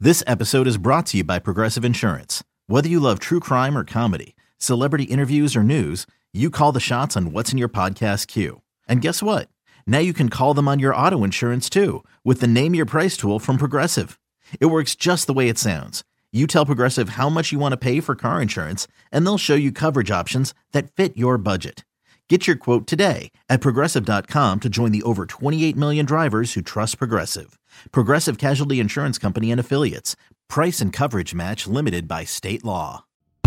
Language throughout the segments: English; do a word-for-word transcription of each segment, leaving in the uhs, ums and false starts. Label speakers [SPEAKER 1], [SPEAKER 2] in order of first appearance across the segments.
[SPEAKER 1] This episode is brought to you by Progressive Insurance. Whether you love true crime or comedy, celebrity interviews or news, you call the shots on what's in your podcast queue. And guess what? Now you can call them on your auto insurance too with the Name Your Price tool from Progressive. It works just the way it sounds. You tell Progressive how much you want to pay for car insurance, and they'll show you coverage options that fit your budget. Get your quote today at Progressive dot com to join the over twenty-eight million drivers who trust Progressive. Progressive Casualty Insurance Company and Affiliates. Price and coverage match limited by state law.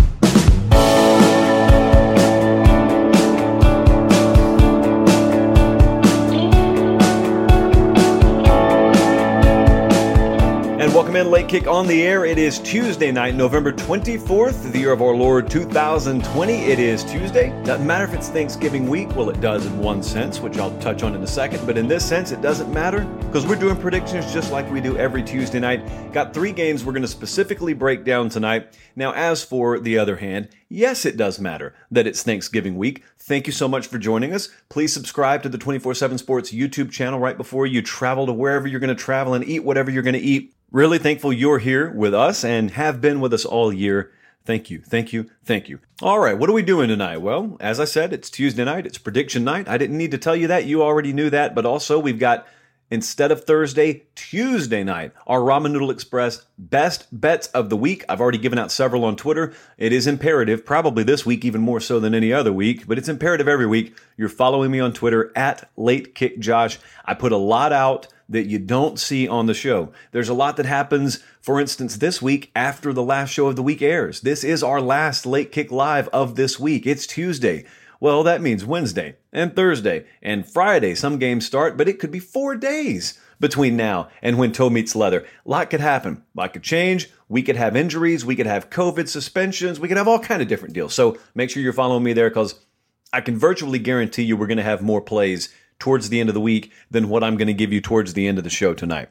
[SPEAKER 2] And welcome in, Late Kick on the air. It is Tuesday night, November twenty-fourth, the year of our Lord two thousand twenty. It is Tuesday. Doesn't matter if it's Thanksgiving week. Well, it does in one sense, which I'll touch on in a second. But in this sense, it doesn't matter because we're doing predictions just like we do every Tuesday night. Got three games we're going to specifically break down tonight. Now, as for the other hand, yes, it does matter that it's Thanksgiving week. Thank you so much for joining us. Please subscribe to the twenty-four seven Sports YouTube channel right before you travel to wherever you're going to travel and eat whatever you're going to eat. Really thankful you're here with us and have been with us all year. Thank you, thank you, thank you. All right, what are we doing tonight? Well, as I said, it's Tuesday night. It's prediction night. I didn't need to tell you that. You already knew that. But also, we've got, instead of Thursday, Tuesday night, our Ramen Noodle Express best bets of the week. I've already given out several on Twitter. It is imperative, probably this week even more so than any other week, but it's imperative every week. You're following me on Twitter at LateKickJosh. I put a lot out that you don't see on the show. There's a lot that happens, for instance, this week after the last show of the week airs. This is our last Late Kick Live of this week. It's Tuesday. Well, that means Wednesday and Thursday and Friday. Some games start, but it could be four days between now and when toe meets leather. A lot could happen. A lot could change. We could have injuries. We could have COVID suspensions. We could have all kind of different deals. So make sure you're following me there because I can virtually guarantee you we're going to have more plays towards the end of the week than what I'm going to give you towards the end of the show tonight.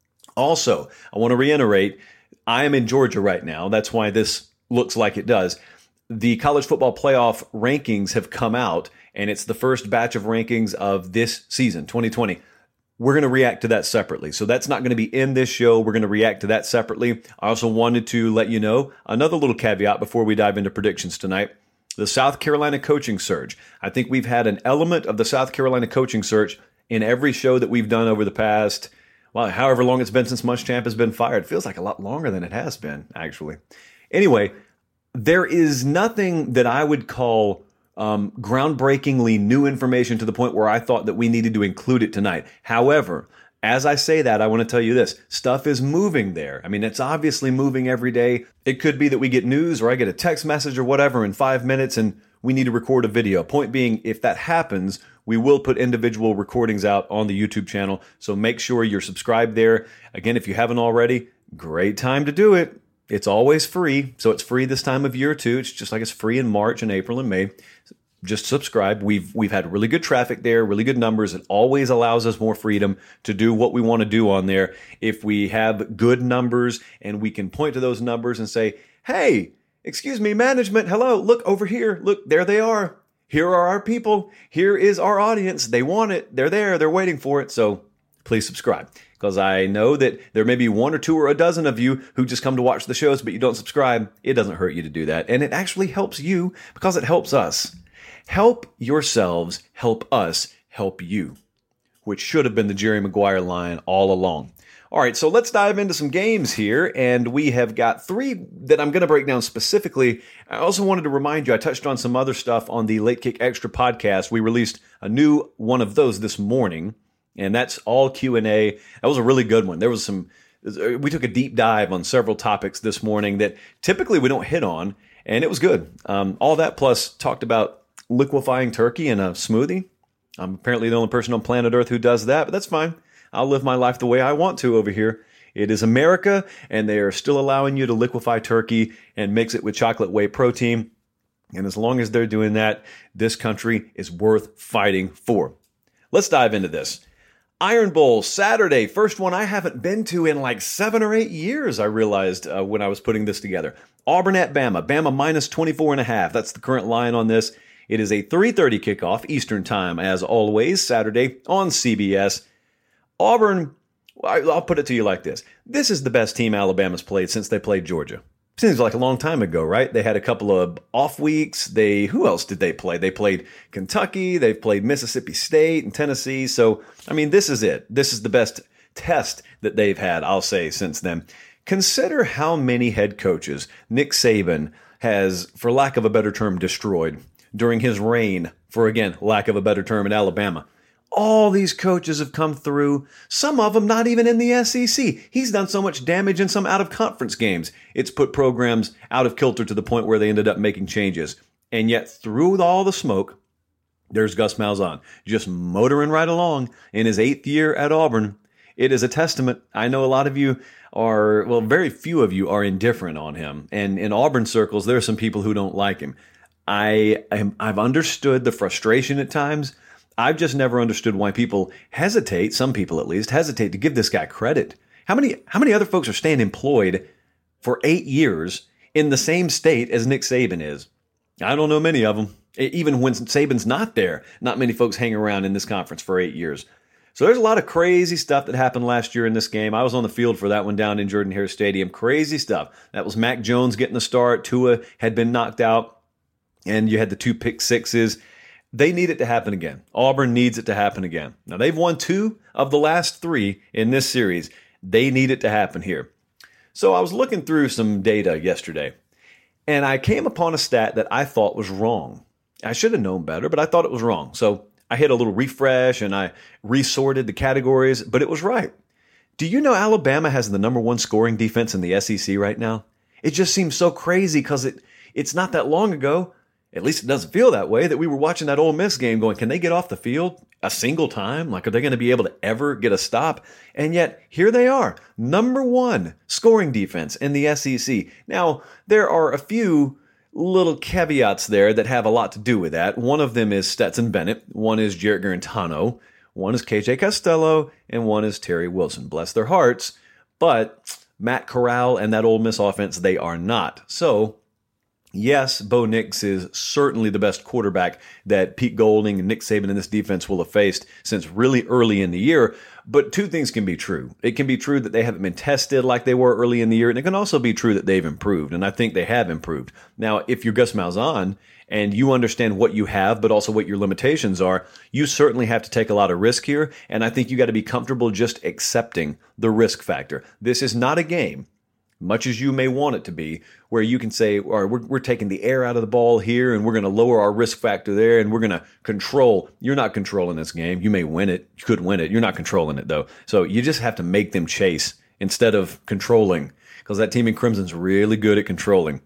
[SPEAKER 2] Also, I want to reiterate, I am in Georgia right now. That's why this looks like it does. The college football playoff rankings have come out, and it's the first batch of rankings of this season, twenty twenty. We're going to react to that separately. So that's not going to be in this show. We're going to react to that separately. I also wanted to let you know another little caveat before we dive into predictions tonight. The South Carolina coaching surge. I think we've had an element of the South Carolina coaching surge in every show that we've done over the past, well, however long it's been since Muschamp has been fired. It feels like a lot longer than it has been, actually. Anyway, there is nothing that I would call um, groundbreakingly new information to the point where I thought that we needed to include it tonight. However, as I say that, I want to tell you this. Stuff is moving there. I mean, it's obviously moving every day. It could be that we get news or I get a text message or whatever in five minutes and we need to record a video. Point being, if that happens, we will put individual recordings out on the YouTube channel. So make sure you're subscribed there. Again, if you haven't already, great time to do it. It's always free. So it's free this time of year too. It's just like it's free in March and April and May. Just subscribe. We've we've had really good traffic there, really good numbers. It always allows us more freedom to do what we want to do on there. If we have good numbers and we can point to those numbers and say, hey, excuse me, management, hello, look over here. Look, there they are. Here are our people. Here is our audience. They want it. They're there. They're waiting for it. So please subscribe because I know that there may be one or two or a dozen of you who just come to watch the shows, but you don't subscribe. It doesn't hurt you to do that. And it actually helps you because it helps us. Help yourselves, help us, help you, which should have been the Jerry Maguire line all along. All right, so let's dive into some games here, and we have got three that I'm going to break down specifically. I also wanted to remind you, I touched on some other stuff on the Late Kick Extra podcast. We released a new one of those this morning, and that's all Q and A. That was a really good one. There was some, we took a deep dive on several topics this morning that typically we don't hit on, and it was good. Um, all that plus talked about liquefying turkey in a smoothie. I'm apparently the only person on planet Earth who does that, but that's fine. I'll live my life the way I want to over here. It is America, and they are still allowing you to liquefy turkey and mix it with chocolate whey protein. And as long as they're doing that, this country is worth fighting for. Let's dive into this. Iron Bowl, Saturday, first one I haven't been to in like seven or eight years, I realized uh, when I was putting this together. Auburn at Bama. Bama minus twenty-four and a half. That's the current line on this. It is a three thirty kickoff Eastern time, as always, Saturday on C B S. Auburn I'll put it to you like this. This is the best team Alabama's played since they played Georgia. Seems like a long time ago, right? They had a couple of off weeks. They, who else did they play? They played Kentucky. They've played Mississippi State and Tennessee. So, I mean, this is it. This is the best test that they've had, I'll say, since then. Consider how many head coaches Nick Saban has, for lack of a better term, destroyed during his reign, for, again, lack of a better term, in Alabama. All these coaches have come through, some of them not even in the S E C. He's done so much damage in some out-of-conference games. It's put programs out of kilter to the point where they ended up making changes. And yet, through all the smoke, there's Gus Malzahn, just motoring right along in his eighth year at Auburn. It is a testament. I know a lot of you are, well, very few of you are indifferent on him. And in Auburn circles, there are some people who don't like him. I am, I've understood the frustration at times. I've just never understood why people hesitate, some people at least, hesitate to give this guy credit. How many how many other folks are staying employed for eight years in the same state as Nick Saban is? I don't know many of them. Even when Saban's not there, not many folks hang around in this conference for eight years. So there's a lot of crazy stuff that happened last year in this game. I was on the field for that one down in Jordan-Hare Stadium. Crazy stuff. That was Mac Jones getting the start. Tua had been knocked out, and you had the two pick sixes. They need it to happen again. Auburn needs it to happen again. Now, they've won two of the last three in this series. They need it to happen here. So I was looking through some data yesterday, and I came upon a stat that I thought was wrong. I should have known better, but I thought it was wrong. So I hit a little refresh, and I resorted the categories, but it was right. Do you know Alabama has the number one scoring defense in the S E C right now? It just seems so crazy because it, it's not that long ago. At least it doesn't feel that way, that we were watching that Ole Miss game going, can they get off the field a single time? Like, are they going to be able to ever get a stop? And yet, here they are, number one scoring defense in the S E C. Now, there are a few little caveats there that have a lot to do with that. One of them is Stetson Bennett. One is Jarrett Guarantano. One is K J Costello. And one is Terry Wilson. Bless their hearts. But Matt Corral and that Ole Miss offense, they are not. So, yes, Bo Nix is certainly the best quarterback that Pete Golding and Nick Saban and this defense will have faced since really early in the year. But two things can be true. It can be true that they haven't been tested like they were early in the year, and it can also be true that they've improved, and I think they have improved. Now, if you're Gus Malzahn and you understand what you have, but also what your limitations are, you certainly have to take a lot of risk here, and I think you got to be comfortable just accepting the risk factor. This is not a game, much as you may want it to be, where you can say, all right, we're, we're taking the air out of the ball here, and we're going to lower our risk factor there, and we're going to control. You're not controlling this game. You may win it. You could win it. You're not controlling it, though. So you just have to make them chase instead of controlling, because that team in Crimson's really good at controlling.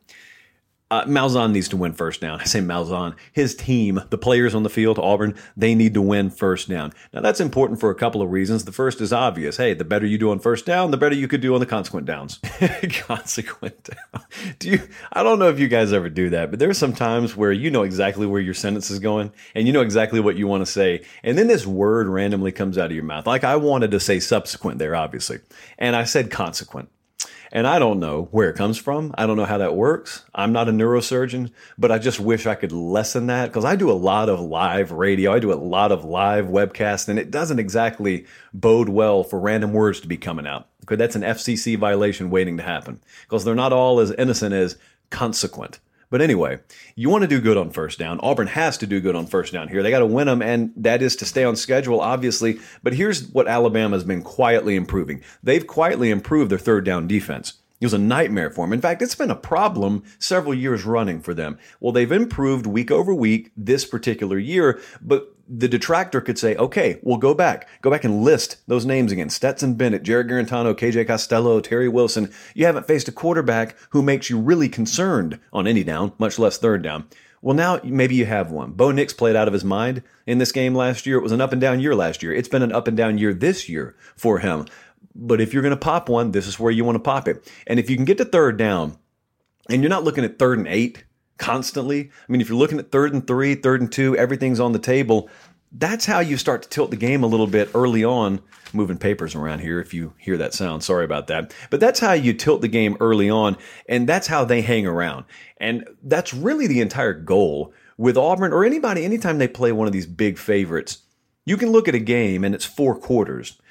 [SPEAKER 2] Uh, Malzahn needs to win first down. I say Malzahn. His team, the players on the field, Auburn, they need to win first down. Now, that's important for a couple of reasons. The first is obvious. Hey, the better you do on first down, the better you could do on the consequent downs. Consequent down. Do you? I don't know if you guys ever do that, but there are some times where you know exactly where your sentence is going, and you know exactly what you want to say, and then this word randomly comes out of your mouth. Like I wanted to say subsequent there, obviously, and I said consequent. And I don't know where it comes from. I don't know how that works. I'm not a neurosurgeon, but I just wish I could lessen that because I do a lot of live radio. I do a lot of live webcasts, and it doesn't exactly bode well for random words to be coming out. Okay, that's an F C C violation waiting to happen because they're not all as innocent as consequent. But anyway, you want to do good on first down. Auburn has to do good on first down here. They got to win them, and that is to stay on schedule, obviously. But here's what Alabama has been quietly improving. They've quietly improved their third down defense. It was a nightmare for them. In fact, it's been a problem several years running for them. Well, they've improved week over week this particular year, but the detractor could say, okay, we'll go back. Go back and list those names again. Stetson Bennett, Jarrett Guarantano, K J Costello, Terry Wilson. You haven't faced a quarterback who makes you really concerned on any down, much less third down. Well, now maybe you have one. Bo Nix played out of his mind in this game last year. It was an up and down year last year. It's been an up and down year this year for him. But if you're going to pop one, this is where you want to pop it. And if you can get to third down, and you're not looking at third and eight constantly, I mean, if you're looking at third and three, third and two, everything's on the table, that's how you start to tilt the game a little bit early on. Moving papers around here if you hear that sound. Sorry about that. But that's how you tilt the game early on, and that's how they hang around. And that's really the entire goal with Auburn or anybody, anytime they play one of these big favorites. You can look at a game, and it's four quarters.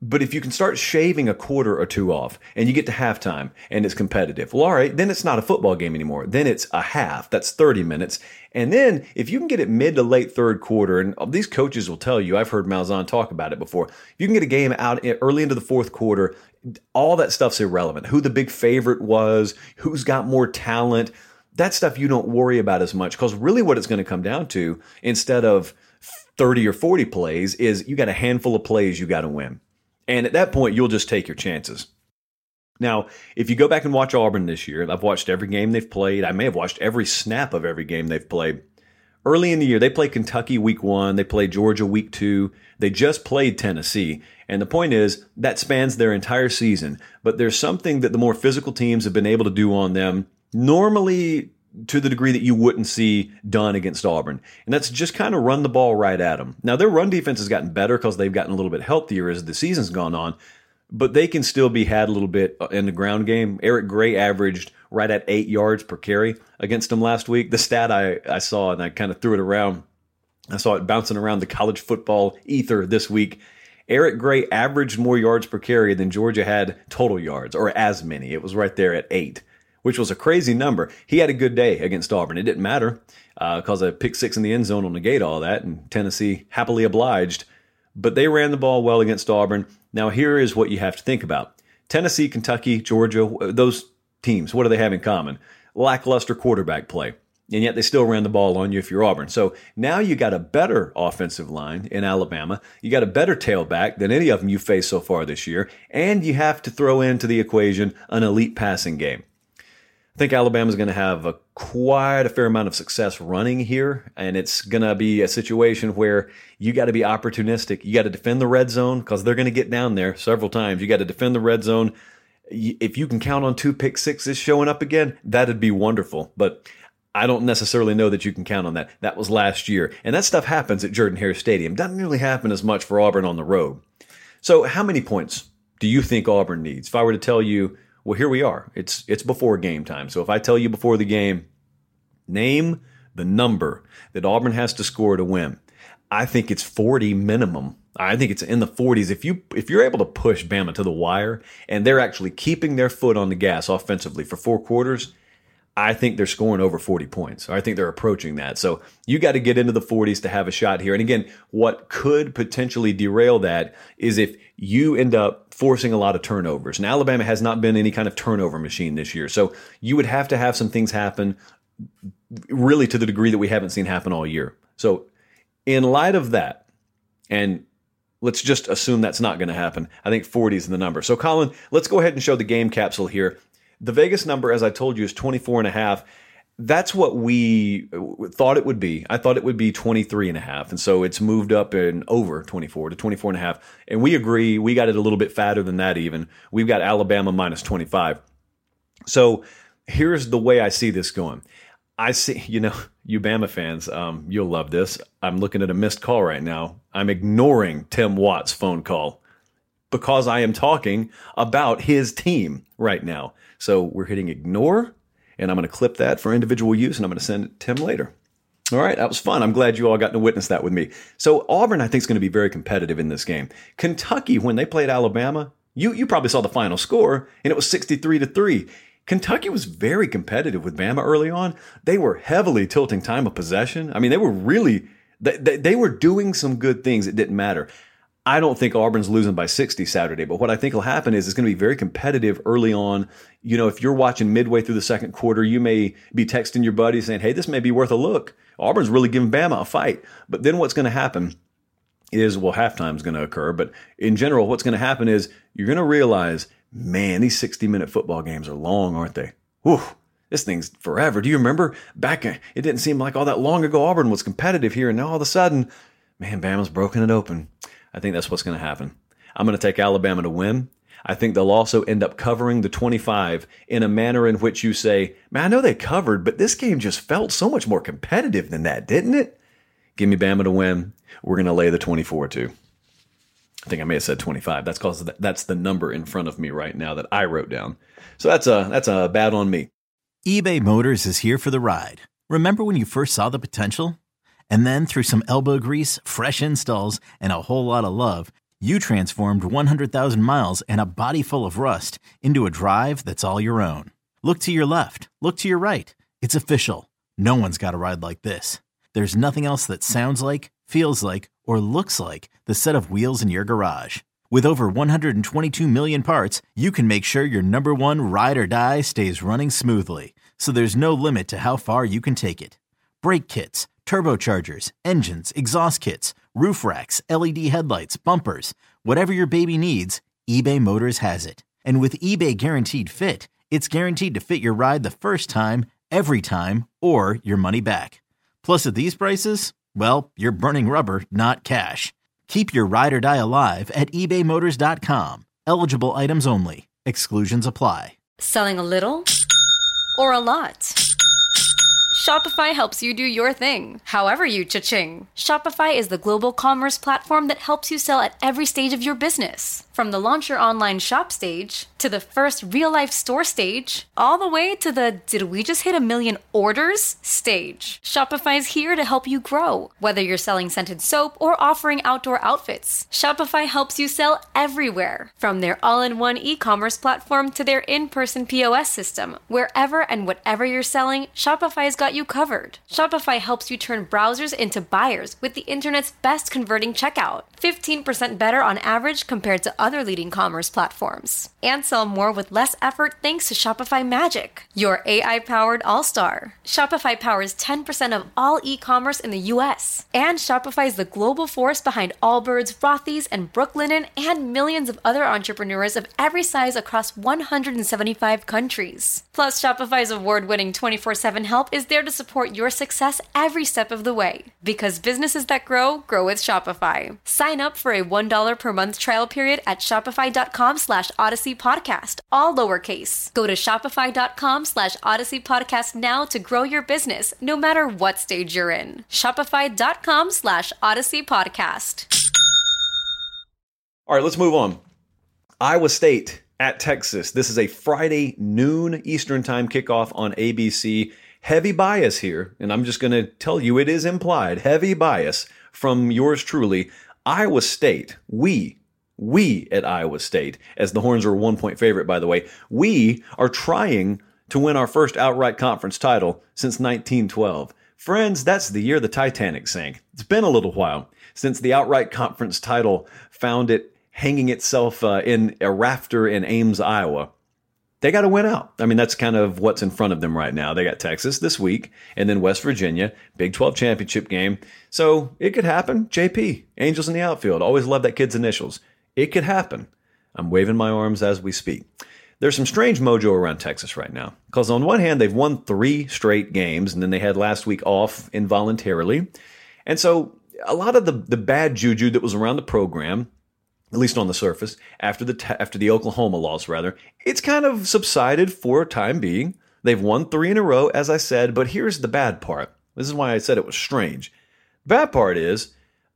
[SPEAKER 2] But if you can start shaving a quarter or two off and you get to halftime and it's competitive, well, all right, then it's not a football game anymore. Then it's a half. That's thirty minutes. And then if you can get it mid to late third quarter, and these coaches will tell you, I've heard Malzahn talk about it before, if you can get a game out early into the fourth quarter, all that stuff's irrelevant. Who the big favorite was, who's got more talent, that stuff you don't worry about as much, because really what it's going to come down to, instead of thirty or forty plays, is you got a handful of plays you got to win. And at that point, you'll just take your chances. Now, if you go back and watch Auburn this year, I've watched every game they've played. I may have watched every snap of every game they've played. Early in the year, they played Kentucky week one. They played Georgia week two. They just played Tennessee. And the point is, that spans their entire season. But there's something that the more physical teams have been able to do on them, normally to the degree that you wouldn't see done against Auburn. And that's just kind of run the ball right at them. Now, their run defense has gotten better because they've gotten a little bit healthier as the season's gone on, but they can still be had a little bit in the ground game. Eric Gray averaged right at eight yards per carry against them last week. The stat I, I saw, and I kind of threw it around, I saw it bouncing around the college football ether this week. Eric Gray averaged more yards per carry than Georgia had total yards, or as many. It was right there at eight, which was a crazy number. He had a good day against Auburn. It didn't matter because uh, a pick six in the end zone will negate all that, and Tennessee happily obliged. But they ran the ball well against Auburn. Now, here is what you have to think about. Tennessee, Kentucky, Georgia, those teams, what do they have in common? Lackluster quarterback play. And yet they still ran the ball on you if you're Auburn. So now you got a better offensive line in Alabama. You got a better tailback than any of them you faced so far this year. And you have to throw into the equation an elite passing game. I think Alabama's going to have a quite a fair amount of success running here, and it's going to be a situation where you got to be opportunistic. You got to defend the red zone because they're going to get down there several times. You got to defend the red zone. If you can count on two pick sixes showing up again, that'd be wonderful. But I don't necessarily know that you can count on that. That was last year, and that stuff happens at Jordan-Hare Stadium. Doesn't really happen as much for Auburn on the road. So how many points do you think Auburn needs? If I were to tell you, well, here we are. It's it's before game time. So if I tell you before the game, name the number that Auburn has to score to win, I think it's forty minimum. I think it's in the forties. If you if you're able to push Bama to the wire and they're actually keeping their foot on the gas offensively for four quarters, I think they're scoring over forty points. I think they're approaching that. So you got to get into the forties to have a shot here. And again, what could potentially derail that is if you end up forcing a lot of turnovers. And Alabama has not been any kind of turnover machine this year. So you would have to have some things happen really to the degree that we haven't seen happen all year. So in light of that, and let's just assume that's not going to happen, I think forty is the number. So Colin, let's go ahead and show the game capsule here. The Vegas number, as I told you, is twenty-four and a half. That's what we thought it would be. I thought it would be twenty-three and a half. And so it's moved up and over twenty-four to twenty-four and a half. And we agree. We got it a little bit fatter than that even. We've got Alabama minus twenty-five. So here's the way I see this going. I see, you know, you Bama fans, um, you'll love this. I'm looking at a missed call right now. I'm ignoring Tim Watt's phone call because I am talking about his team right now. So we're hitting ignore, and I'm going to clip that for individual use, and I'm going to send it to Tim later. All right, that was fun. I'm glad you all got to witness that with me. So Auburn, I think, is going to be very competitive in this game. Kentucky, when they played Alabama, you you probably saw the final score, and it was sixty-three to three. Kentucky was very competitive with Bama early on. They were heavily tilting time of possession. I mean, they were really they, they, they were doing some good things. It didn't matter. I don't think Auburn's losing by sixty Saturday, but what I think will happen is it's going to be very competitive early on. You know, if you're watching midway through the second quarter, you may be texting your buddy saying, hey, this may be worth a look. Auburn's really giving Bama a fight. But then what's going to happen is, well, halftime's going to occur. But in general, what's going to happen is you're going to realize, man, these sixty-minute football games are long, aren't they? Whew, this thing's forever. Do you remember back, it didn't seem like all that long ago Auburn was competitive here, and now all of a sudden, man, Bama's broken it open. I think that's what's going to happen. I'm going to take Alabama to win. I think they'll also end up covering the twenty-five in a manner in which you say, man, I know they covered, but this game just felt so much more competitive than that, didn't it? Give me Bama to win. We're going to lay the twenty-four too. I think I may have said twenty-five. That's because that's the number in front of me right now that I wrote down. So that's a, that's a bad on me.
[SPEAKER 1] eBay Motors is here for the ride. Remember when you first saw the potential? And then through some elbow grease, fresh installs, and a whole lot of love, You transformed one hundred thousand miles and a body full of rust into a drive that's all your own. Look to your left. Look to your right. It's official. No one's got a ride like this. There's nothing else that sounds like, feels like, or looks like the set of wheels in your garage. With over one hundred twenty-two million parts, you can make sure your number one ride or die stays running smoothly. So there's no limit to how far you can take it. Brake kits, turbochargers, engines, exhaust kits, roof racks, L E D headlights, bumpers, whatever your baby needs, eBay Motors has it. And with eBay Guaranteed Fit, it's guaranteed to fit your ride the first time, every time, or your money back. Plus, at these prices, well, you're burning rubber, not cash. Keep your ride or die alive at ebay motors dot com. Eligible items only. Exclusions apply.
[SPEAKER 3] Selling a little or a lot? Shopify helps you do your thing, however you cha-ching. Shopify is the global commerce platform that helps you sell at every stage of your business. From the launch your online shop stage, to the first real-life store stage, all the way to the did we just hit a million orders stage. Shopify's here to help you grow. Whether you're selling scented soap or offering outdoor outfits, Shopify helps you sell everywhere. From their all-in-one e-commerce platform to their in-person P O S system, wherever and whatever you're selling, Shopify's got you covered. Shopify helps you turn browsers into buyers with the internet's best converting checkout. fifteen percent better on average compared to other leading commerce platforms. And sell more with less effort thanks to Shopify Magic, your A I-powered all-star. Shopify powers ten percent of all e-commerce in the U S. And Shopify is the global force behind Allbirds, Rothy's, and Brooklinen, and millions of other entrepreneurs of every size across one hundred seventy-five countries. Plus, Shopify's award-winning twenty-four seven help is there to support your success every step of the way. Because businesses that grow, grow with Shopify. Sign up for a one dollar per month trial period at shopify.com slash Odyssey Podcast, all lowercase. Go to shopify.com slash Odyssey Podcast now to grow your business, no matter what stage you're in. Shopify.com slash Odyssey Podcast.
[SPEAKER 2] All right, let's move on. Iowa State at Texas. This is a Friday noon Eastern time kickoff on A B C. Heavy bias here, and I'm just going to tell you it is implied. Heavy bias from yours truly. Iowa State, we, we at Iowa State, as the Horns are a one-point favorite, by the way, we are trying to win our first outright conference title since nineteen twelve. Friends, that's the year the Titanic sank. It's been a little while since the outright conference title found it hanging itself uh, in a rafter in Ames, Iowa. They got to win out. I mean, that's kind of what's in front of them right now. They got Texas this week and then West Virginia, Big twelve championship game. So it could happen. J P, Angels in the outfield. Always love that kid's initials. It could happen. I'm waving my arms as we speak. There's some strange mojo around Texas right now. Because on one hand, they've won three straight games, and then they had last week off involuntarily. And so a lot of the, the bad juju that was around the program, at least on the surface, after the after the Oklahoma loss, rather, it's kind of subsided for a time being. They've won three in a row, as I said, but here's the bad part. This is why I said it was strange. The bad part is,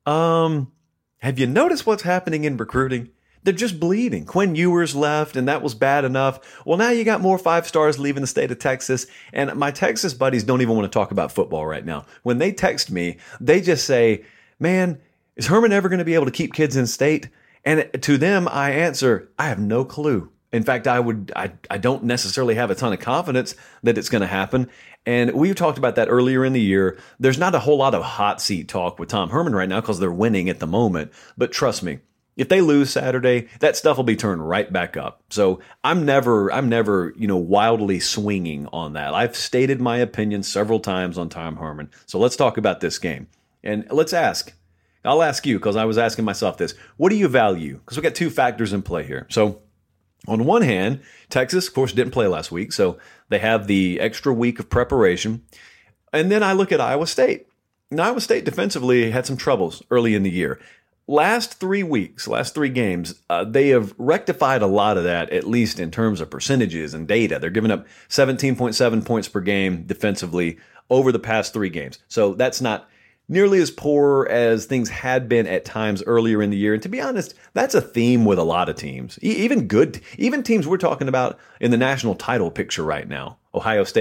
[SPEAKER 2] um, have you noticed what's happening in recruiting? They're just bleeding. Quinn Ewers left, and that was bad enough. Well, now you got more five stars leaving the state of Texas, and my Texas buddies don't even want to talk about football right now. When they text me, they just say, man, is Herman ever going to be able to keep kids in state? And to them, I answer, I have no clue. In fact, I would, I, I don't necessarily have a ton of confidence that it's going to happen. And we talked about that earlier in the year. There's not a whole lot of hot seat talk with Tom Herman right now because they're winning at the moment. But trust me, if they lose Saturday, that stuff will be turned right back up. So I'm never, I'm never, you know, wildly swinging on that. I've stated my opinion several times on Tom Herman. So let's talk about this game. And let's ask. I'll ask you, because I was asking myself this. What do you value? Because we got two factors in play here. So on one hand, Texas, of course, didn't play last week, so they have the extra week of preparation. And then I look at Iowa State. Now, Iowa State defensively had some troubles early in the year. Last three weeks, last three games, uh, they have rectified a lot of that, at least in terms of percentages and data. They're giving up seventeen point seven points per game defensively over the past three games. So that's not nearly as poor as things had been at times earlier in the year. And to be honest, that's a theme with a lot of teams, e- even good, even teams we're talking about in the national title picture right now. Ohio State,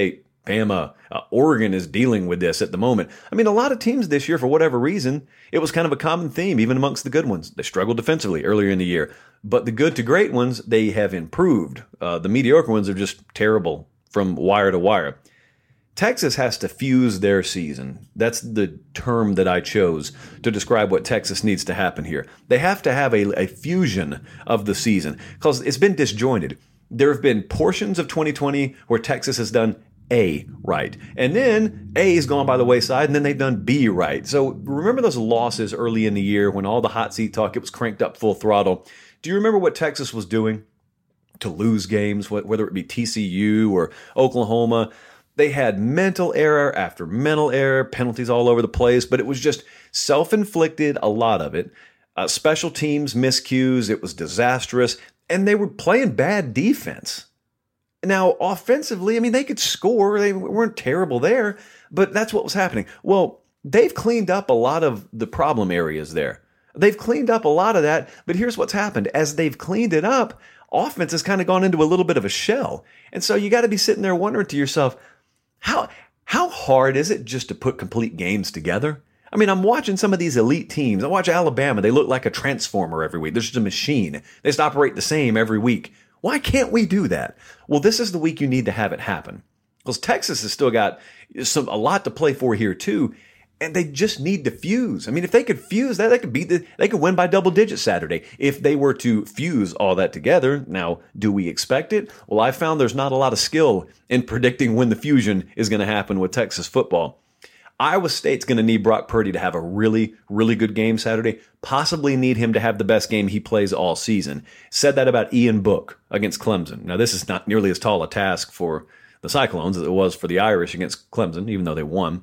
[SPEAKER 2] Bama, uh, Oregon is dealing with this at the moment. I mean, a lot of teams this year, for whatever reason, it was kind of a common theme, even amongst the good ones. They struggled defensively earlier in the year. But the good to great ones, they have improved. Uh, the mediocre ones are just terrible from wire to wire. Texas has to fuse their season. That's the term that I chose to describe what Texas needs to happen here. They have to have a, a fusion of the season because it's been disjointed. There have been portions of twenty twenty where Texas has done A right. And then A has gone by the wayside, and then they've done B right. So remember those losses early in the year when all the hot seat talk, it was cranked up full throttle. Do you remember what Texas was doing to lose games, whether it be T C U or Oklahoma? They had mental error after mental error, penalties all over the place, but it was just self-inflicted, a lot of it. Uh, special teams miscues, it was disastrous, and they were playing bad defense. Now, offensively, I mean, they could score. They weren't terrible there, but that's what was happening. Well, they've cleaned up a lot of the problem areas there. They've cleaned up a lot of that, but here's what's happened. As they've cleaned it up, offense has kind of gone into a little bit of a shell. And so you got to be sitting there wondering to yourself, how how hard is it just to put complete games together? I mean, I'm watching some of these elite teams. I watch Alabama. They look like a transformer every week. They're just a machine. They just operate the same every week. Why can't we do that? Well, this is the week you need to have it happen. Because Texas has still got some a lot to play for here too, and they just need to fuse. I mean, if they could fuse that, they could beat the, they could win by double digits Saturday if they were to fuse all that together. Now, do we expect it? Well, I found there's not a lot of skill in predicting when the fusion is going to happen with Texas football. Iowa State's going to need Brock Purdy to have a really, really good game Saturday, possibly need him to have the best game he plays all season. Said that about Ian Book against Clemson. Now, this is not nearly as tall a task for the Cyclones as it was for the Irish against Clemson, even though they won.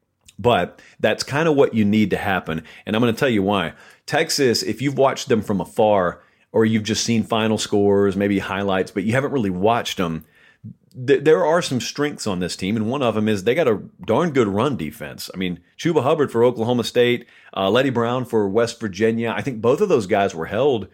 [SPEAKER 2] But that's kind of what you need to happen, and I'm going to tell you why. Texas, if you've watched them from afar, or you've just seen final scores, maybe highlights, but you haven't really watched them, there are some strengths on this team, and one of them is they got a darn good run defense. I mean, Chuba Hubbard for Oklahoma State, uh, Letty Brown for West Virginia. I think both of those guys were held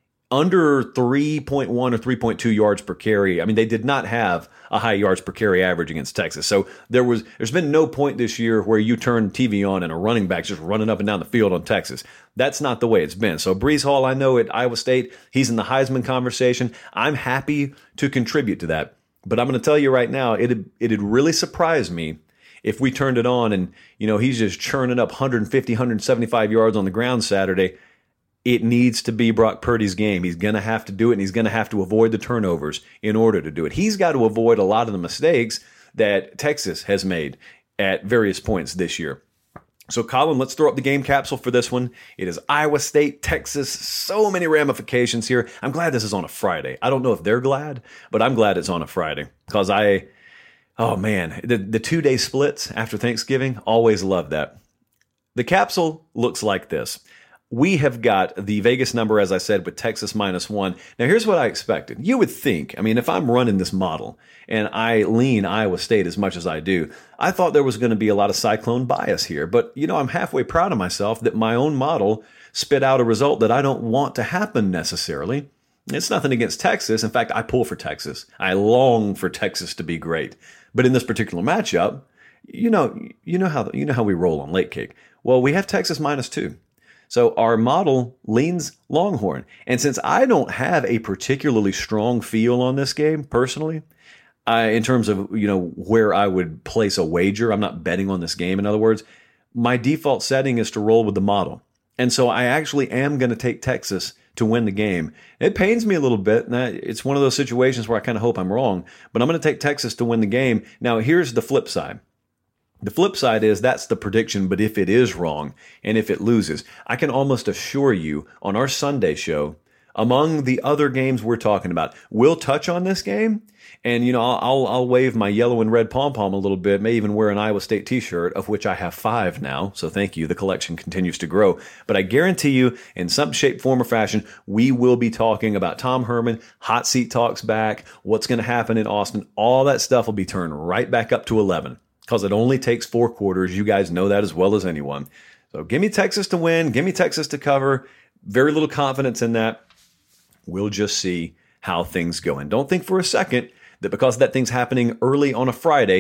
[SPEAKER 2] under three point one or three point two yards per carry. I mean, they did not have a high yards per carry average against Texas. So there was, there's been no point this year where you turn T V on and a running back's just running up and down the field on Texas. That's not the way it's been. So Breece Hall, I know at Iowa State, he's in the Heisman conversation. I'm happy to contribute to that. But I'm going to tell you right now, it'd, it'd really surprise me if we turned it on and, you know, he's just churning up one fifty, one seventy-five yards on the ground Saturday. It needs to be Brock Purdy's game. He's going to have to do it, and he's going to have to avoid the turnovers in order to do it. He's got to avoid a lot of the mistakes that Texas has made at various points this year. So, Colin, let's throw up the game capsule for this one. It is Iowa State, Texas. So many ramifications here. I'm glad this is on a Friday. I don't know if they're glad, but I'm glad it's on a Friday because I, oh man, the, the two-day splits after Thanksgiving, always love that. The capsule looks like this. We have got the Vegas number, as I said, with Texas minus one. Now, here's what I expected. You would think, I mean, if I'm running this model and I lean Iowa State as much as I do, I thought there was going to be a lot of Cyclone bias here. But, you know, I'm halfway proud of myself that my own model spit out a result that I don't want to happen necessarily. It's nothing against Texas. In fact, I pull for Texas. I long for Texas to be great. But in this particular matchup, you know, you know how you know how we roll on Late Kick. Well, we have Texas minus two. So our model leans Longhorn. And since I don't have a particularly strong feel on this game personally, I, in terms of, you know, where I would place a wager, I'm not betting on this game. In other words, my default setting is to roll with the model. And so I actually am going to take Texas to win the game. It pains me a little bit. And it's one of those situations where I kind of hope I'm wrong, but I'm going to take Texas to win the game. Now, here's the flip side. The flip side is that's the prediction, but if it is wrong and if it loses, I can almost assure you on our Sunday show, among the other games we're talking about, we'll touch on this game. And, you know, I'll, I'll wave my yellow and red pom-pom a little bit, may even wear an Iowa State t-shirt, of which I have five now. So thank you. The collection continues to grow. But I guarantee you, in some shape, form, or fashion, we will be talking about Tom Herman, hot seat talks back, what's going to happen in Austin. All that stuff will be turned right back up to eleven. Because it only takes four quarters. You guys know that as well as anyone. So give me Texas to win. Give me Texas to cover. Very little confidence in that. We'll just see how things go. And don't think for a second that because that thing's happening early on a Friday,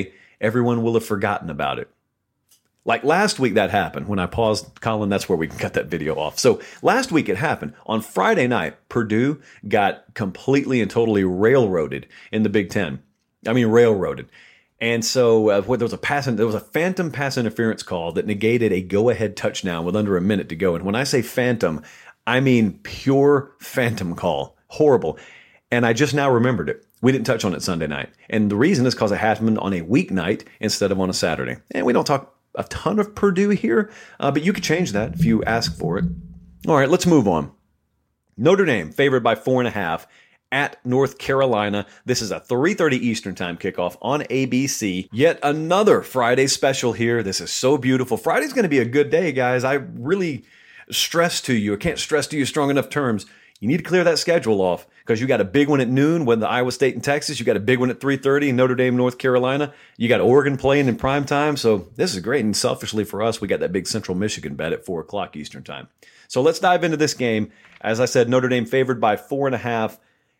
[SPEAKER 2] everyone will have forgotten about it. Like last week that happened when I paused. Colin, that's where we can cut that video off. So last week it happened. On Friday night, Purdue got completely and totally railroaded in the Big Ten. I mean, railroaded. And so uh, there was a pass, there was a phantom pass interference call that negated a go-ahead touchdown with under a minute to go. And when I say phantom, I mean pure phantom call. Horrible. And I just now remembered it. We didn't touch on it Sunday night. And the reason is because it happened on a weeknight instead of on a Saturday. And we don't talk a ton of Purdue here, uh, but you could change that if you ask for it. All right, let's move on. Notre Dame favored by four and a half at North Carolina. This is a three thirty Eastern time kickoff on A B C. Yet another Friday special here. This is so beautiful. Friday's going to be a good day, guys. I really stress to you, I can't stress to you strong enough terms, you need to clear that schedule off because you got a big one at noon with the Iowa State and Texas. You got a big one at three thirty in Notre Dame, North Carolina. You got Oregon playing in prime time. So this is great. And selfishly for us, we got that big Central Michigan bet at four o'clock Eastern time. So let's dive into this game. As I said, Notre Dame favored by four and a half.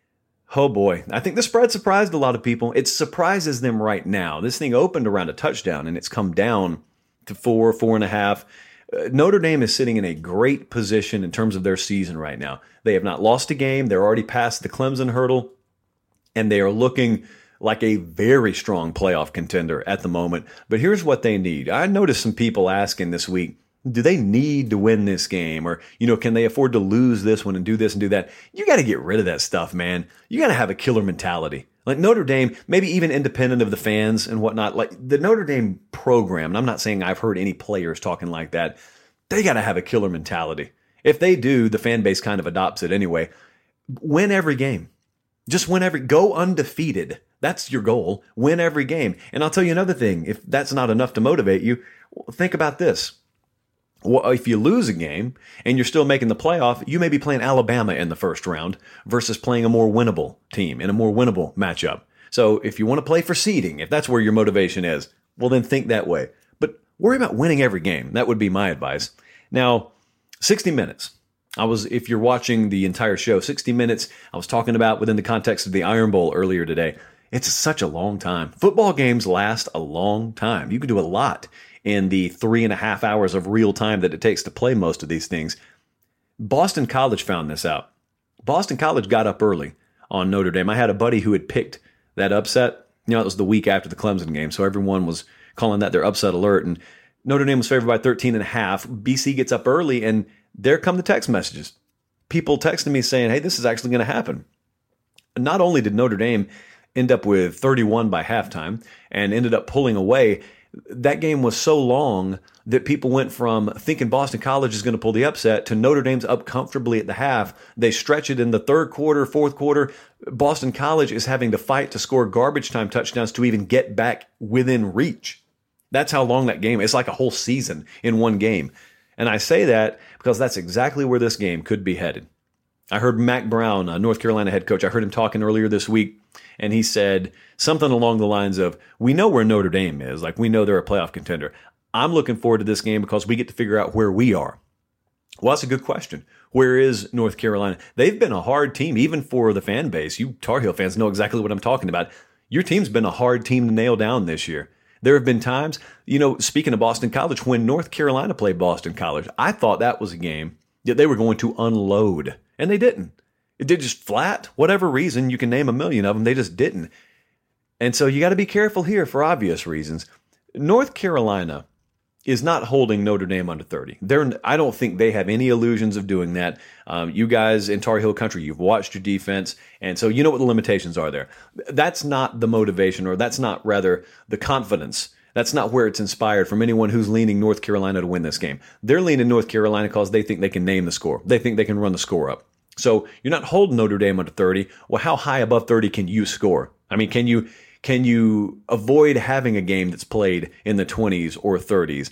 [SPEAKER 2] Oh boy, I think the spread surprised a lot of people. It surprises them right now. This thing opened around a touchdown and it's come down to four, four and a half. Uh, Notre Dame is sitting in a great position in terms of their season right now. They have not lost a game. They're already past the Clemson hurdle, and they are looking like a very strong playoff contender at the moment. But here's what they need. I noticed some people asking this week, do they need to win this game? Or, you know, can they afford to lose this one and do this and do that? You got to get rid of that stuff, man. You got to have a killer mentality. Like Notre Dame, maybe even independent of the fans and whatnot, like the Notre Dame program, and I'm not saying I've heard any players talking like that, they got to have a killer mentality. If they do, the fan base kind of adopts it anyway. Win every game. Just win every, go undefeated. That's your goal. Win every game. And I'll tell you another thing. If that's not enough to motivate you, think about this. Well, if you lose a game and you're still making the playoff, you may be playing Alabama in the first round versus playing a more winnable team in a more winnable matchup. So if you want to play for seeding, if that's where your motivation is, well, then think that way. But worry about winning every game. That would be my advice. Now, sixty minutes. I was, if you're watching the entire show, sixty minutes, I was talking about within the context of the Iron Bowl earlier today. It's such a long time. Football games last a long time. You can do a lot in the three and a half hours of real time that it takes to play most of these things. Boston College found this out. Boston College got up early on Notre Dame. I had a buddy who had picked that upset. You know, it was the week after the Clemson game, so everyone was calling that their upset alert. And Notre Dame was favored by thirteen and a half. B C gets up early, and there come the text messages. People texting me saying, hey, this is actually going to happen. Not only did Notre Dame end up with thirty-one by halftime and ended up pulling away, that game was so long that people went from thinking Boston College is going to pull the upset to Notre Dame's up comfortably at the half. They stretch it in the third quarter, fourth quarter. Boston College is having to fight to score garbage time touchdowns to even get back within reach. That's how long that game is. It's like a whole season in one game. And I say that because that's exactly where this game could be headed. I heard Mack Brown, a North Carolina head coach, I heard him talking earlier this week, and he said something along the lines of, we know where Notre Dame is. Like, we know they're a playoff contender. I'm looking forward to this game because we get to figure out where we are. Well, that's a good question. Where is North Carolina? They've been a hard team, even for the fan base. You Tar Heel fans know exactly what I'm talking about. Your team's been a hard team to nail down this year. There have been times, you know, speaking of Boston College, when North Carolina played Boston College, I thought that was a game that they were going to unload, and they didn't. It did just flat, whatever reason. You can name a million of them. They just didn't. And so you got to be careful here for obvious reasons. North Carolina is not holding Notre Dame under thirty. They're, I don't think they have any illusions of doing that. Um, you guys in Tar Heel country, you've watched your defense, and so you know what the limitations are there. That's not the motivation, or that's not, rather, the confidence. That's not where it's inspired from anyone who's leaning North Carolina to win this game. They're leaning North Carolina because they think they can name the score. They think they can run the score up. So you're not holding Notre Dame under thirty. Well, how high above thirty can you score? I mean, can you can you avoid having a game that's played in the twenties or thirties?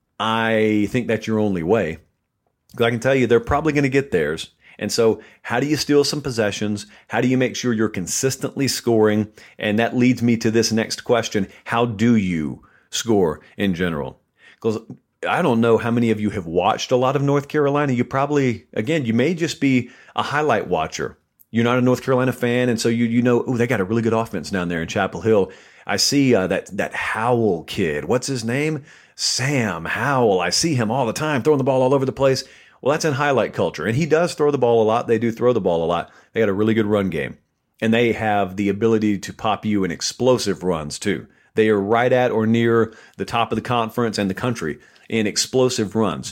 [SPEAKER 2] I think that's your only way. Because I can tell you they're probably going to get theirs. And so how do you steal some possessions? How do you make sure you're consistently scoring? And that leads me to this next question. How do you score in general? Because I don't know how many of you have watched a lot of North Carolina. You probably, again, you may just be a highlight watcher. you're not a North Carolina fan, and so you you know, oh, they got a really good offense down there in Chapel Hill. I see uh, that that Howell kid. What's his name? Sam Howell. I see him all the time throwing the ball all over the place. Well, that's in highlight culture, and he does throw the ball a lot. They do throw the ball a lot. They got a really good run game, and they have the ability to pop you in explosive runs too. They are right at or near the top of the conference and the country in explosive runs.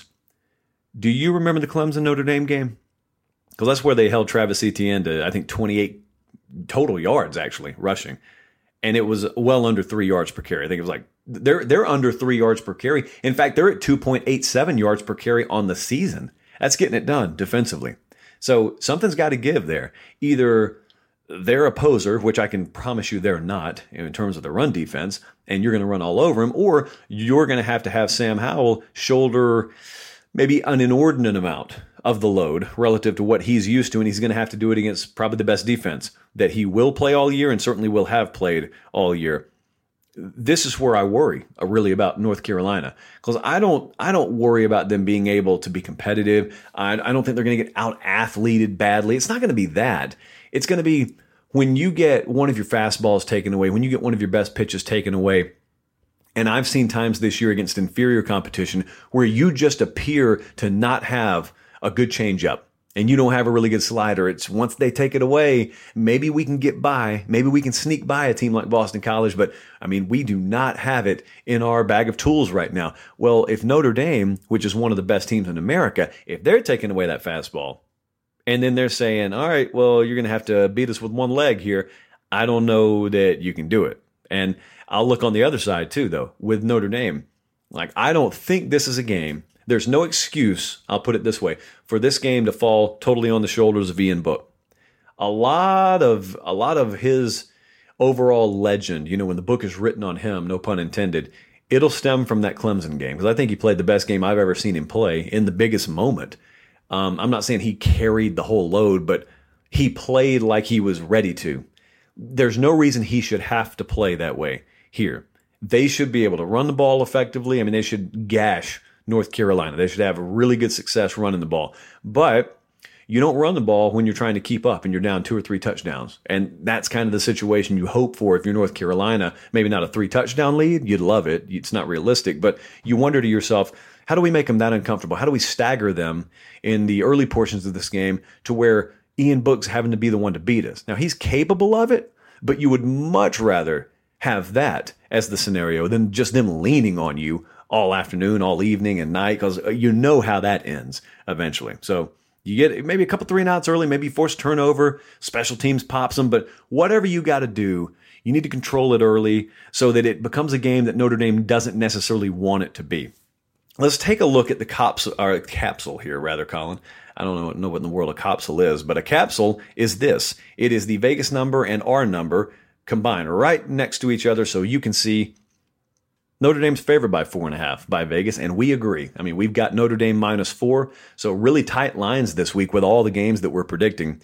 [SPEAKER 2] Do you remember the Clemson Notre Dame game? Because that's where they held Travis Etienne to, I think, twenty-eight total yards, actually, rushing. And it was well under three yards per carry. I think it was like, they're they're under three yards per carry. In fact, they're at two point eight seven yards per carry on the season. That's getting it done defensively. So something's got to give there. Either they're a poser, which I can promise you they're not in terms of the run defense, and you're going to run all over them, or you're going to have to have Sam Howell shoulder maybe an inordinate amount of the load relative to what he's used to, and he's going to have to do it against probably the best defense that he will play all year and certainly will have played all year. This is where I worry uh, really about North Carolina, because I don't I don't worry about them being able to be competitive. I, I don't think they're going to get out-athleted badly. It's not going to be that. It's going to be when you get one of your fastballs taken away, when you get one of your best pitches taken away. And I've seen times this year against inferior competition where you just appear to not have a good changeup and you don't have a really good slider. It's once they take it away, maybe we can get by. Maybe we can sneak by a team like Boston College. But, I mean, we do not have it in our bag of tools right now. Well, if Notre Dame, which is one of the best teams in America, if they're taking away that fastball and then they're saying, all right, well, you're going to have to beat us with one leg here, I don't know that you can do it. And I'll look on the other side too, though, with Notre Dame. Like, I don't think this is a game. There's no excuse, I'll put it this way, for this game to fall totally on the shoulders of Ian Book. A lot of a lot of his overall legend, you know, when the book is written on him, no pun intended, it'll stem from that Clemson game, because I think he played the best game I've ever seen him play in the biggest moment. Um, I'm not saying he carried the whole load, but he played like he was ready to. There's no reason he should have to play that way here. They should be able to run the ball effectively. I mean, they should gash North Carolina. They should have really good success running the ball. But you don't run the ball when you're trying to keep up and you're down two or three touchdowns. And that's kind of the situation you hope for if you're North Carolina. Maybe not a three-touchdown lead. You'd love it. It's not realistic. But you wonder to yourself, how do we make them that uncomfortable? How do we stagger them in the early portions of this game to where Ian Book's having to be the one to beat us? Now, he's capable of it, but you would much rather have that as the scenario than just them leaning on you all afternoon, all evening, and night, because you know how that ends eventually. So you get maybe a couple three and outs early, maybe force turnover, special teams pops them, but whatever you got to do, you need to control it early so that it becomes a game that Notre Dame doesn't necessarily want it to be. Let's take a look at the cops, or capsule here, rather, Colin. I don't know, know what in the world a capsule is, but a capsule is this. It is the Vegas number and our number combined right next to each other, so you can see Notre Dame's favored by four and a half by Vegas, and we agree. I mean, we've got Notre Dame minus four, so really tight lines this week with all the games that we're predicting.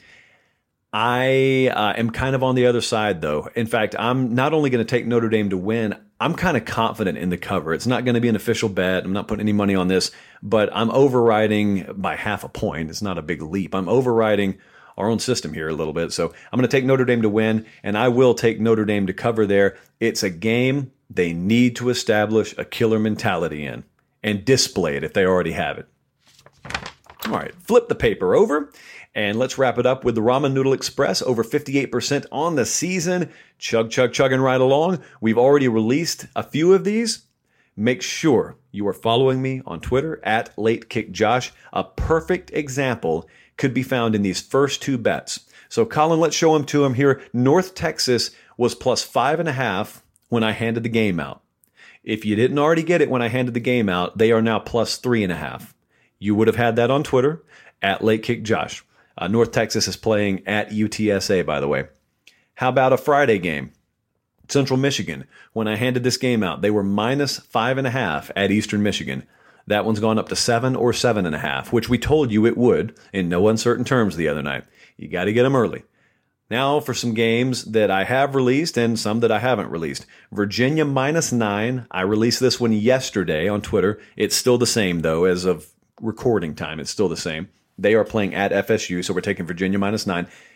[SPEAKER 2] I uh, am kind of on the other side, though. In fact, I'm not only going to take Notre Dame to win, I'm kind of confident in the cover. It's not going to be an official bet. I'm not putting any money on this, but I'm overriding by half a point. It's not a big leap. I'm overriding our own system here a little bit. So I'm going to take Notre Dame to win, and I will take Notre Dame to cover there. It's a game they need to establish a killer mentality in and display it if they already have it. All right, flip the paper over, and let's wrap it up with the Ramen Noodle Express, over fifty-eight percent on the season. Chug, chug, chugging right along. We've already released a few of these. Make sure you are following me on Twitter, at LateKickJosh. A perfect example could be found in these first two bets. So, Colin, let's show them to him here. North Texas was plus five and a half when I handed the game out. If you didn't already get it when I handed the game out, they are now plus three and a half. You would have had that on Twitter, at LateKickJosh. Uh, North Texas is playing at U T S A, by the way. How about a Friday game? Central Michigan. When I handed this game out, they were minus five and a half at Eastern Michigan. That one's gone up to seven or seven and a half, which we told you it would in no uncertain terms the other night. You got to get them early. Now for some games that I have released and some that I haven't released. Virginia minus nine. I released this one yesterday on Twitter. It's still the same, though, as of recording time. It's still the same. They are playing at F S U, so we're taking Virginia minus nine.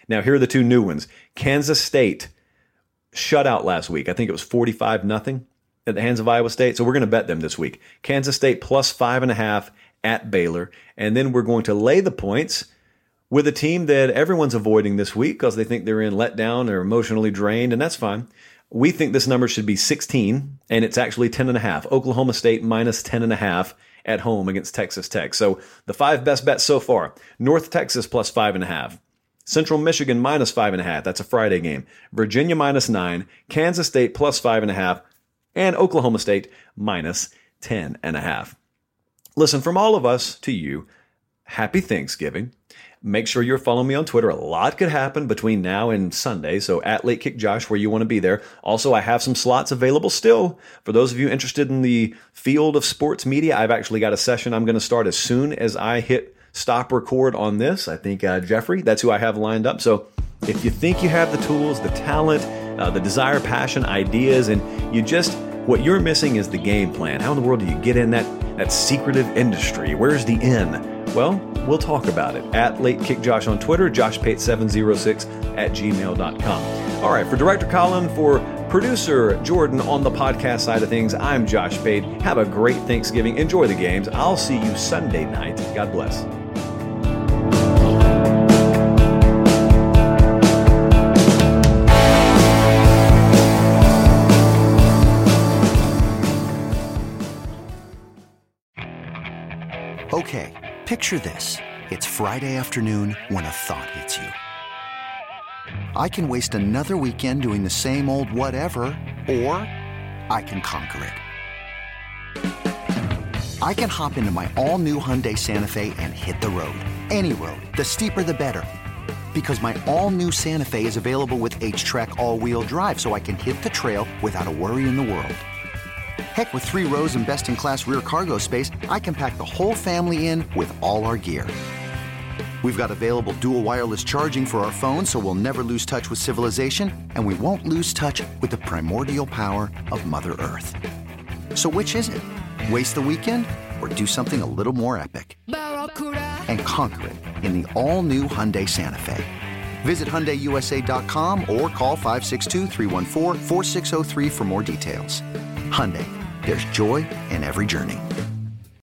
[SPEAKER 2] Now, here are the two new ones. Kansas State shut out last week. I think it was forty-five nothing at the hands of Iowa State. So we're going to bet them this week. Kansas State plus five and a half at Baylor. And then we're going to lay the points with a team that everyone's avoiding this week because they think they're in letdown or emotionally drained, and that's fine. We think this number should be sixteen, and it's actually ten and a half. Oklahoma State minus ten and a half at home against Texas Tech. So the five best bets so far: North Texas plus five and a half, Central Michigan minus five and a half. That's a Friday game. Virginia minus nine, Kansas State plus five and a half, and Oklahoma State minus ten and a half. Listen, from all of us to you, happy Thanksgiving. Make sure you're following me on Twitter. A lot could happen between now and Sunday, so at Late Kick Josh, where you want to be there. Also, I have some slots available still. For those of you interested in the field of sports media, I've actually got a session I'm going to start as soon as I hit stop record on this. I think uh, Jeffrey, that's who I have lined up. So if you think you have the tools, the talent, uh, the desire, passion, ideas, and you just, what you're missing is the game plan. How in the world do you get in that, that secretive industry? Where's the in? Well, we'll talk about it at Late Kick Josh on Twitter, josh pate seven oh six at gmail dot com. All right, for Director Colin, for producer Jordan on the podcast side of things, I'm Josh Pate. Have a great Thanksgiving. Enjoy the games. I'll see you Sunday night. God bless.
[SPEAKER 4] Okay. Picture this. It's Friday afternoon when a thought hits you. I can waste another weekend doing the same old whatever, or I can conquer it. I can hop into my all-new Hyundai Santa Fe and hit the road. Any road. The steeper, the better. Because my all-new Santa Fe is available with H-Track all-wheel drive, so I can hit the trail without a worry in the world. Heck, with three rows and best-in-class rear cargo space, I can pack the whole family in with all our gear. We've got available dual wireless charging for our phones, so we'll never lose touch with civilization, and we won't lose touch with the primordial power of Mother Earth. So which is it? Waste the weekend or do something a little more epic? And conquer it in the all-new Hyundai Santa Fe. Visit Hyundai U S A dot com or call five six two, three one four, four six zero three for more details. Hyundai. There's joy in every journey.